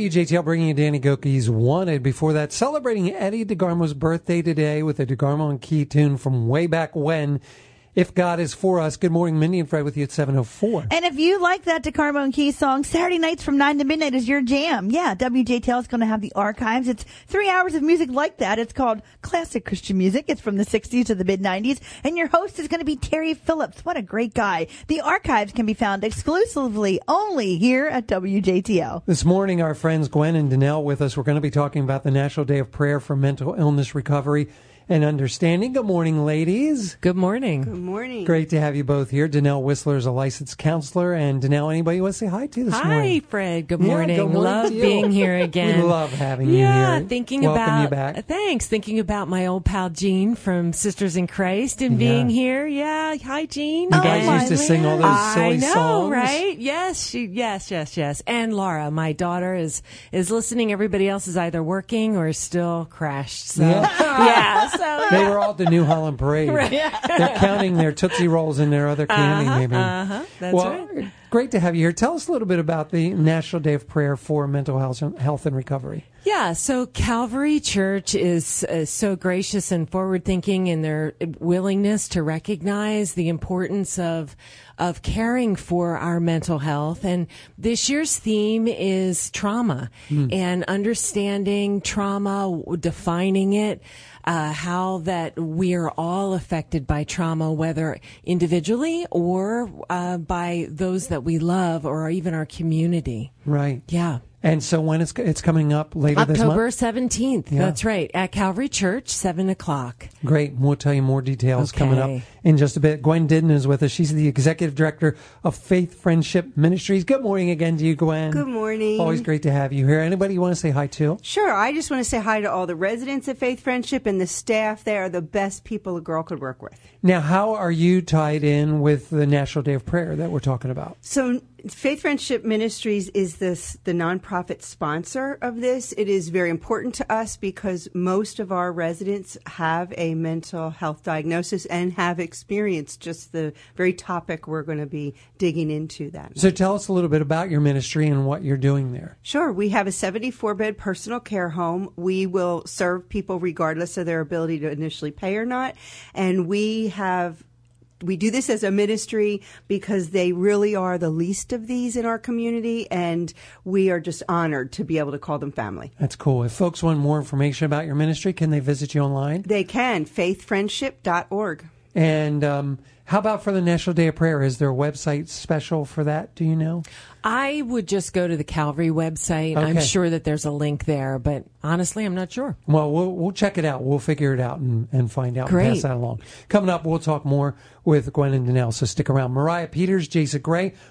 WJTL bringing you Danny Gokey's Wanted. Before that, celebrating Eddie DeGarmo's birthday today with a DeGarmo and Key tune from way back when. If God is for us. Good morning, Mindy and Fred with you at 7:04. And if you like that DeGarmo and Key song, Saturday nights from 9 to midnight is your jam. Yeah, WJTL is going to have the archives. It's 3 hours of music like that. It's called Classic Christian Music. It's from the 60s to the mid-90s. And your host is going to be Terry Phillips. What a great guy. The archives can be found exclusively only here at WJTL. This morning, our friends Gwen and Danelle with us. We're going to be talking about the National Day of Prayer for Mental Illness Recovery and Understanding. Good morning, ladies. Good morning. Good morning. Great to have you both here. Danelle Whistler is a licensed counselor. And Danelle, anybody you want to say hi to this morning? Hi, Fred. Good morning. Good morning love to you. being here again. We love having you here. Yeah, Welcome you back. Thanks. Thinking about my old pal Jean from Sisters in Christ and being here. Yeah. Hi, Jean. You guys used to sing all those silly I know, songs. Right? Yes. Yes. And Laura, my daughter, is listening. Everybody else is either working or still crashed. So, so they were all at the New Holland Parade. Right. They're counting their Tootsie Rolls and their other candy, maybe. That's right. Great to have you here. Tell us a little bit about the National Day of Prayer for Mental Health and Recovery. Yeah, so Calvary Church is so gracious and forward-thinking in their willingness to recognize the importance of caring for our mental health. And this year's theme is trauma and understanding trauma, defining it, how that we are all affected by trauma, whether individually or by those that we love or even our community. Right. Yeah. And so when it's coming up later this month? October 17th. Yeah. That's right. At Calvary Church, 7:00. Great. We'll tell you more details coming up in just a bit. Gwen Didden is with us. She's the Executive Director of Faith Friendship Ministries. Good morning again to you, Gwen. Good morning. Always great to have you here. Anybody you want to say hi to? Sure. I just want to say hi to all the residents of Faith Friendship and the staff. They are the best people a girl could work with. Now, how are you tied in with the National Day of Prayer that we're talking about? So Faith Friendship Ministries is the nonprofit sponsor of this. It is very important to us because most of our residents have a mental health diagnosis and have experienced just the very topic we're going to be digging into that. So tell us a little bit about your ministry and what you're doing there. Sure. We have a 74-bed personal care home. We will serve people regardless of their ability to initially pay or not. And we do this as a ministry because they really are the least of these in our community, and we are just honored to be able to call them family. That's cool. If folks want more information about your ministry, can they visit you online? They can, faithfriendship.org. And how about for the National Day of Prayer? Is there a website special for that? Do you know? I would just go to the Calvary website. Okay. I'm sure that there's a link there, but honestly, I'm not sure. Well, we'll check it out. We'll figure it out and find out Great. and pass that along. Coming up, we'll talk more with Gwen and Danelle, so stick around. Mariah Peters, Jason Gray,